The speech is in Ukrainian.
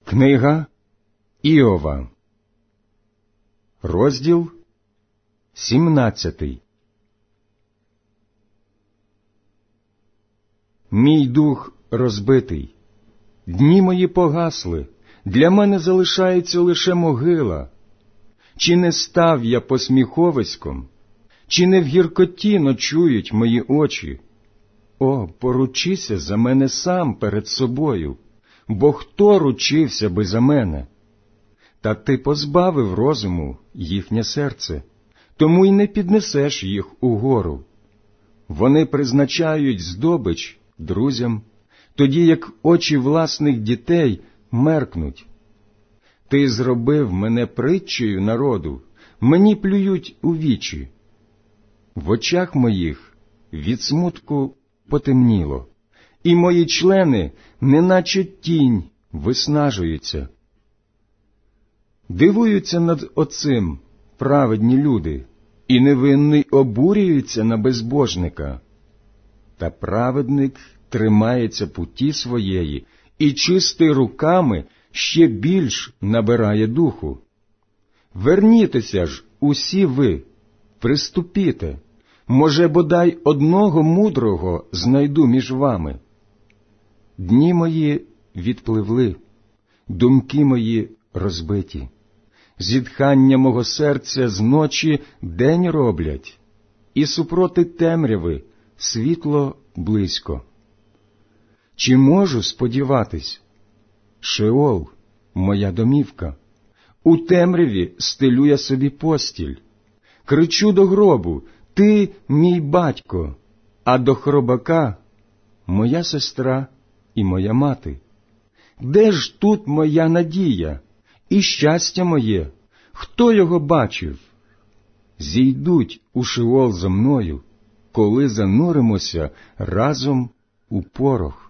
Книга Іова, розділ 17. Мій дух розбитий, дні мої погасли, для мене залишається лише могила. Чи не став я посміховиськом, чи не в гіркоті ночують мої очі? О, поручися за мене сам перед собою, бо хто ручився би за мене? Та ти позбавив розуму їхнє серце, тому й не піднесеш їх угору. Вони призначають здобич друзям, тоді як очі власних дітей меркнуть. Ти зробив мене притчею народу, мені плюють у вічі. В очах моїх від смутку потемніло, і мої члени, неначе тінь, виснажуються. Дивуються над оцим праведні люди, і невинний обурюється на безбожника. Та праведник тримається путі своєї, і чистий руками ще більш набирає духу. Вернітеся ж усі ви, приступіте, може, бодай одного мудрого знайду між вами. Дні мої відпливли, думки мої розбиті. Зітхання мого серця з ночі день роблять, і супроти темряви світло близько. Чи можу сподіватись? Шеол – моя домівка. У темряві стелю я собі постіль. Кричу до гробу: ти мій батько, а до хробака – моя сестра і моя мати. Де ж тут моя надія і щастя моє? Хто його бачив? Зійдуть у Шеол зо мною, коли зануримося разом у порох.